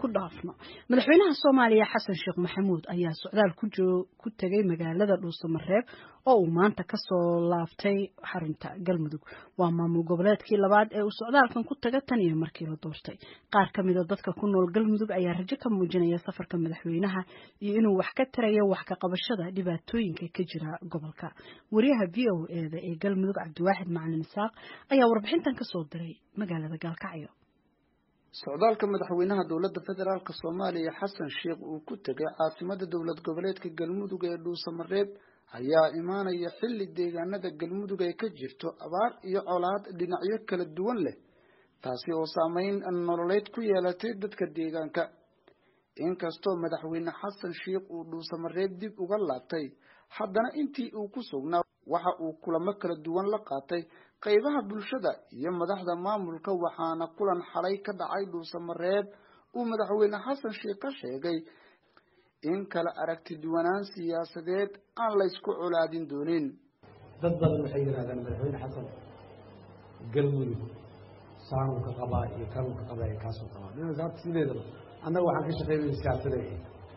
dhaafno madaxweynaha Soomaaliya Xasan Sheekh Maxamuud ayaa socdaal ku tagay magaalada Dhuusamareeb oo uu maanta ka soo laaftay xarunta Galmudug waa maamul goboleedkii labaad ee uu socdaalkan ku taga tan iyo markii la doortay qaar ka mid ah dadka ku nool Galmudug ayaa rajo ka muujinaya safarka madaxweynaha iyo inuu wax ka tarayo wax ka qabashada dhibaatooyinka ka jira gobolka wariyaha VOA ee Galmudug Cabdiwaaxid Macalin Isaaq ayaa warbixintan ka soo diray magaalada Gaalkacyo socdaalka madaxweynaha dowladda federaalka Soomaaliya Xasan Sheekh uu ku tagay caasimada dowlad goboleedka Galmudug ee Dhuusamareeb ayaa imaanaya xilli deegaanada Galmudug ay ka jirto abaar iyo colaad dhinacyo kala duwan leh taasi oo saameyn nololeed ku yeelatay dadka deegaanka inkastoo madaxweyne Xasan Sheekh uu Dhuusamareeb dib uga laabtay haddana intii uu ku sugnaa waxa uu kulamo kala duwan la qaatay qaybaha bulshada iyo madaxda maamulka waxaana kulan xalay ka dhacay Dhuusamareeb uu madaxweyne Xasan Sheekh ka sheegay in kala aragti duwanaan siyaasadeed aan la isku colaadin doonin dad badan waxay yiraahdaan madaxweyne Xasan Galmudug saanu ka qabaa iyo kanu ka qabaa ka soo qabaa inay sideedaba annaga waxaan ka shaqeynaa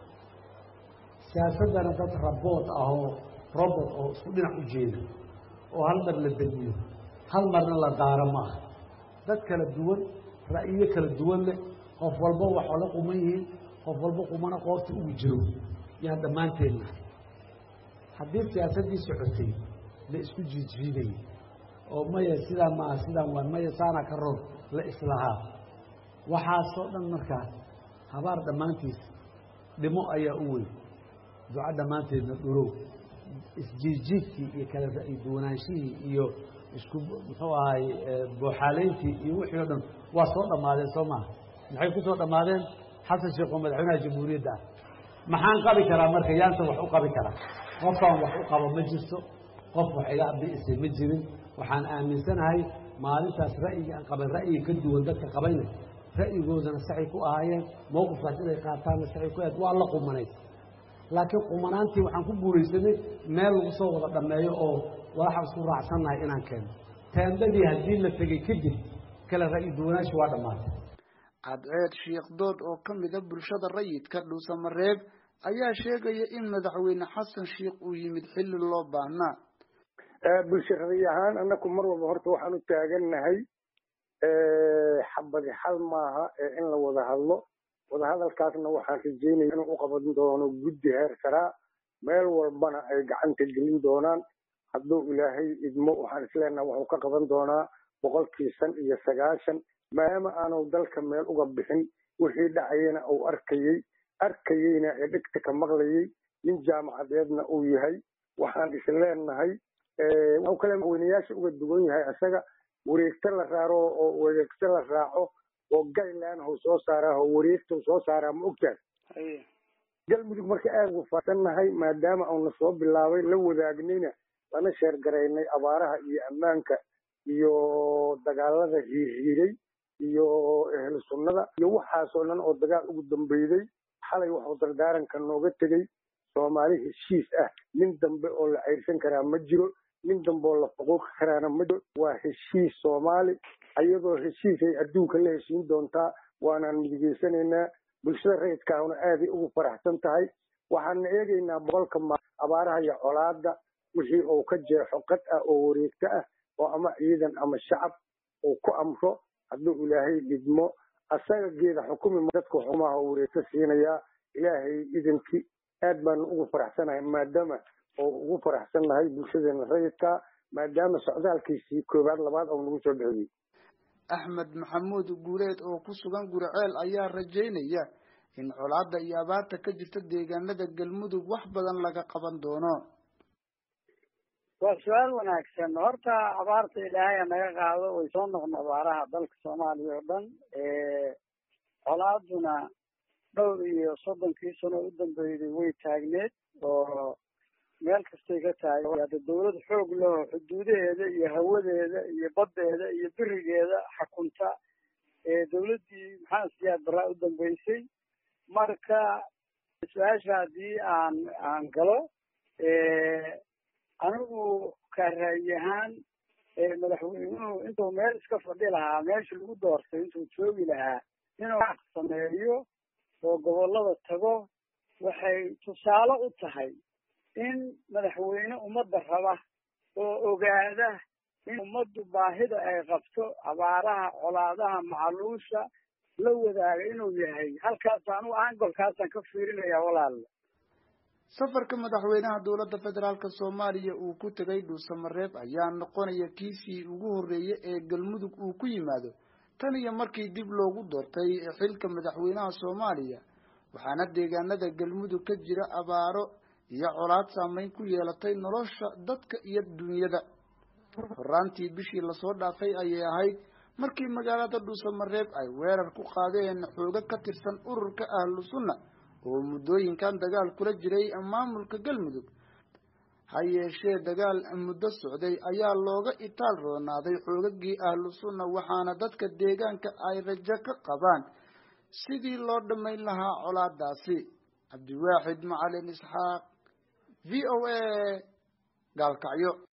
siyaasadana dad robot oo isku dhinac u jeeda oo hal mar la damiyo hal marna la daaro ma dad kala duwan ra'yiyo kala duwan leh qof walba waxa la quman yihiin qof walba qumana qoorta ugu jiro yaa dhamaanteedna haddii siyaasadii socotay la isku jiijiiday oo maya sidaan waa maya saana ka roon la islahaa waxaa soo dhan markaa habaar dhamaantiis dhimo ayaa u weyn duca dhamaanteedna dhurow isjiijiidkii iyo kala ra'yi duwanaanshihii iyo isku muxuu ahay booxaaleyntii iyo wixii oo dhan waa soo dhammaadeen soo maaha maxay ku soo dhammaadeen Xasan Sheekh oo madaxweynaha jamhuuriyadda maxaan qabi karaa marka yaanta wax u qabi karaa qofaan wax u qabo ma jirto qof wax iga abdiisay ma jirin waxaan aaminsanahay maalintaas ra'yiga aan qabay ra'yi ka duwan dadka qabayna ra'yigoodana saxi ku ahaayeen mowqifkaas inay qaataan saxi ku aad waa la qumanay laakiin qumanaantii waxaan ku guulaysanay meel lagu soo wada dhameeyo oo waxa isku raacsanahay inaan keeno taandadii hadii la tagay kadib kala ra'yi duwanaash waa dhamaatay Cabdiwaaxid Sheekh Dood oo ka mid ah bulshada rayidka Dhuusamareeb ayaa sheegay in madaxweyne Xasan Sheekh uu yimid xilli loo baahnaa bulshada ahaan anaku mar walba horta waxaan u taaganahay xabadi xal maaha in la wada hadlo wada hadalkaasna waxaan rajeynayaa inuu u qaban doono guddi heer sare meel walbana ay gacanta gelin doonaan hadduu ilaahay idmo waxaan isleenahay wuxuu ka qaban doonaa 99% maadaama aanu dalka meel uga bixin wixii dhacayna uu arkayayna ee dhigta ka maqlayay nin jaamacadeedna uu yahay waxaan isleenahay wuxuu kale madaxweynayaasha uga duwan yahay asaga wareegta la raaco oo guideline uu soo saaraa oo wareegta uu soo saaraa ma ogtahay Galmudug marka aad ugu faasanahay maadaama uu soo bilaabay la wadaagnayna lana sheer gareynay abaaraha iyo ammaanka iyo dagaalada hiiray iyo ehl sunnada iyo waxaas oo dhan oo dagaal ugu dambeeyay xalay wuxuu dardaaranka nooga tagay Soomaali heshiis ah nin dambe oo la ceyrsan karaa ma jiro nin dambe oo la fuquuq karaana ma jiro waa heshiis Soomaali ayadoo heshiis ay adduunka la heshiin doontaa waanaan midigeysanayna bulshada rayidka ahna aad ugu faraxsan tahay waxaan eegaynaa boqolka abaaraha iyo colaada wixii uu ka jeexo qad ah oo wareegta ah oo ama ciidan ama shacab oo ku amro hadduu ilaahay idmo asaga geeda xukumi dadka xukumaha oo wareegta siinaya ilaahay idinkii aad baan ugu faraxsanahay maadaama oo ugu faraxsanahay bulshada rayidka maadaama socdaalkiisii koobaad labaad oo nagu soo bixiyay Axmed Maxamuud Guuleed oo ku sugan Gurceel ayaa rajeynaya in colaadda iyo abaarta ka jirta deegaanada Galmudug wax badan laga qaban doono waa su'aal wanaagsan horta abaarta ilaahay naga qaado way soo noqon abaaraha dalka Soomaaliya oo dhan colaaduna dhowr iyo 30 sano u dambeeyay way taagneed oo meel kasta ka tahay dawlad xoog leh xuduudaheeda iyo hawadeeda iyo badeeda iyo birigeeda xakunta dawladii maxaa siyaad baraa u dambeysay marka su'aasha hadii aan galo anigu ka raayahan madaxweynuhu intuu meel iska fadhi lahaa meesha lagu doortay intuu joogi lahaa inuu wax sameeyo oo gobollada tago waxay tusaale u tahay in madaxweyne ummadda raba oo ogaada in ummaddu baahida ay qabto abaaraha colaadaha macaluusha la wadaaga inuu yahay halkaas anu angolkaasaan ka fiirinayaa walaala safarka madaxweynaha dowladda federaalka Soomaaliya uu ku tagay Dhuusamareeb ayaa noqonaya kiisii ugu horeeyay ee galmudug uu ku yimaado tan iyo markii dib loogu doortay xilka madaxweynaha Soomaaliya waxaana deegaanada galmudug ka jira abaaro iyo colaad saameyn ku yeelatay nolosha dadka iyo dunyada horaantii bishii la soo dhaafay ayay ahayd markii magaalada Dhuusamareeb ay weerar ku qaadeen xooga ka tirsan ururka Ahlu Sunna oo muddooyinkan dagaal kula jiray maamulka galmudug hayeeshee dagaal muddo socday ayaa looga itaal roonaaday xoogagii Ahlu Sunna waxaana dadka deegaanka ay rajo ka qabaan sidii loo dhamayn lahaa colaadaasi Cabdiwaaxid Macalin Isxaaq VOA gaalkacyo